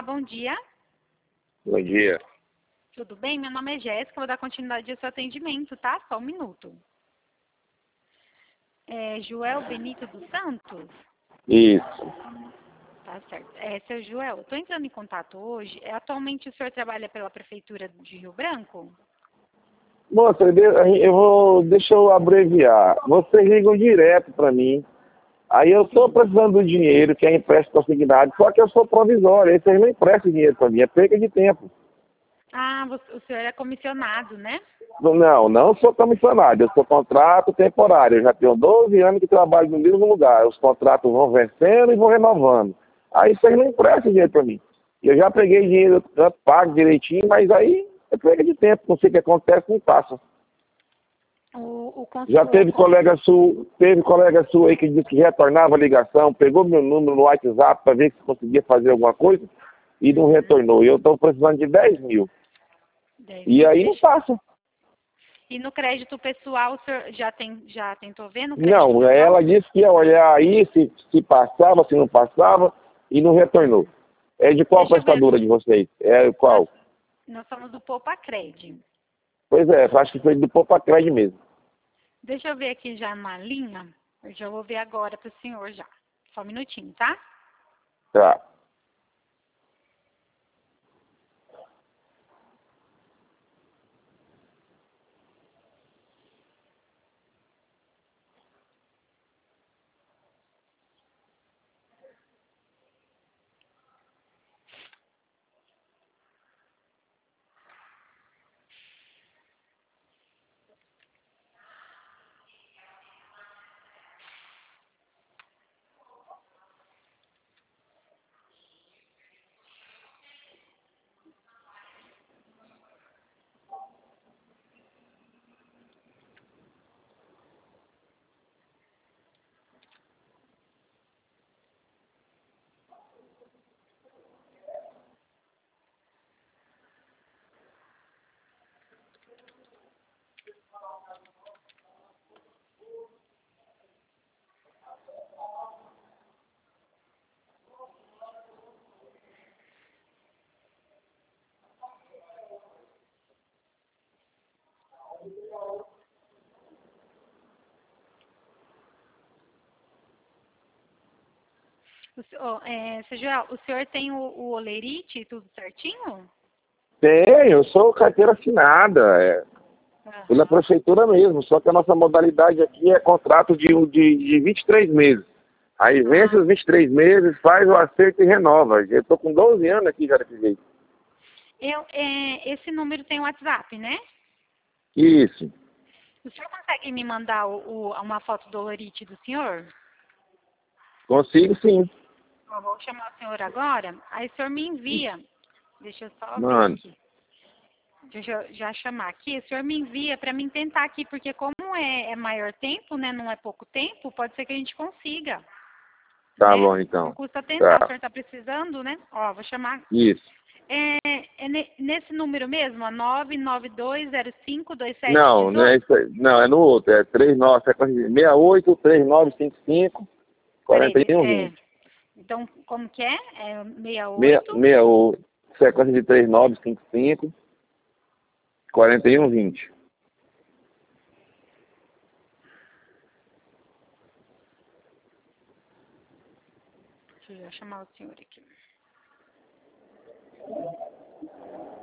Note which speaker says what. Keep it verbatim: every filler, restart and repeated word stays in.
Speaker 1: bom dia.
Speaker 2: Bom dia.
Speaker 1: Tudo bem? Meu nome é Jéssica, vou dar continuidade ao seu atendimento, tá? Só um minuto. É Joel Benito dos Santos?
Speaker 2: Isso.
Speaker 1: Tá certo. É, seu Joel, eu estou entrando em contato hoje. É, atualmente o senhor trabalha pela Prefeitura de Rio Branco?
Speaker 2: Moça, eu vou, deixa eu abreviar. Vocês ligam direto para mim. Aí eu estou precisando do dinheiro, que é empréstimo consignado, só que eu sou provisório. Aí vocês não emprestam dinheiro para mim, é perca de tempo.
Speaker 1: Ah, você, o senhor é comissionado, né?
Speaker 2: Não, não sou comissionado, eu sou contrato temporário. Eu já tenho doze anos que trabalho no mesmo lugar. Os contratos vão vencendo e vão renovando. Aí vocês não emprestam dinheiro para mim. Eu já peguei dinheiro, já pago direitinho, mas aí é perda de tempo. Não sei o que acontece, não passa.
Speaker 1: O, o, cons-
Speaker 2: Já
Speaker 1: o
Speaker 2: teve
Speaker 1: cons-
Speaker 2: colega sua, teve colega sua aí que disse que retornava a ligação, pegou meu número no WhatsApp para ver se conseguia fazer alguma coisa e não retornou. E eu estou precisando de dez mil.
Speaker 1: dez
Speaker 2: E
Speaker 1: mil,
Speaker 2: aí não
Speaker 1: deixa-
Speaker 2: passa.
Speaker 1: E no crédito pessoal, o senhor já, tem, já tentou ver no crédito
Speaker 2: Não,
Speaker 1: pessoal?
Speaker 2: ela disse que ia olhar aí se, se passava, se não passava e não retornou. É de qual
Speaker 1: Deixa eu ver
Speaker 2: prestadora
Speaker 1: aqui.
Speaker 2: de vocês? É
Speaker 1: Nós,
Speaker 2: qual?
Speaker 1: nós somos do Poupa Cred.
Speaker 2: Pois é, acho que foi do Popacred mesmo.
Speaker 1: Deixa eu ver aqui já na linha. Eu já vou ver agora para o senhor já. Só um minutinho, tá?
Speaker 2: Tá.
Speaker 1: O, se- ó, é, seu Joel, o senhor tem o, o olerite tudo certinho?
Speaker 2: Tenho, eu sou carteira assinada, é, pela
Speaker 1: Aham.
Speaker 2: prefeitura mesmo, só que a nossa modalidade aqui é contrato de, de, de vinte e três meses. Aí vence
Speaker 1: Ah,
Speaker 2: os vinte e três meses, faz o acerto e renova. Eu estou com doze anos aqui já desse jeito.
Speaker 1: eu, é, esse número tem WhatsApp, né?
Speaker 2: Isso.
Speaker 1: O senhor consegue me mandar o, o- uma foto do olerite do senhor?
Speaker 2: Consigo sim.
Speaker 1: Eu vou chamar o senhor agora, aí o senhor me envia. Deixa eu só ver
Speaker 2: Mano,
Speaker 1: aqui. Deixa eu já chamar aqui. O senhor me envia para mim tentar aqui, porque como é, é maior tempo, né? Não é pouco tempo, pode ser que a gente consiga,
Speaker 2: tá
Speaker 1: né?
Speaker 2: bom
Speaker 1: Não
Speaker 2: então.
Speaker 1: custa tentar. O
Speaker 2: Tá.
Speaker 1: senhor está precisando, né? Ó, vou chamar.
Speaker 2: Isso.
Speaker 1: É, é ne- nesse número mesmo, ó, nove nove dois zero cinco dois sete
Speaker 2: Não, não é
Speaker 1: dezoito.
Speaker 2: isso aí. Não, é no outro. É trinta e nove, sequência de sessenta e oito, trinta e nove, cinquenta e cinco,
Speaker 1: Peraí,
Speaker 2: quarenta
Speaker 1: de-
Speaker 2: e um,
Speaker 1: é,
Speaker 2: vinte.
Speaker 1: então como que é? É
Speaker 2: Meia,
Speaker 1: sessenta e oito.
Speaker 2: meia, o, sequência de trinta e nove, cinquenta e cinco, quarenta e um, vinte.
Speaker 1: Deixa eu já chamar o senhor aqui.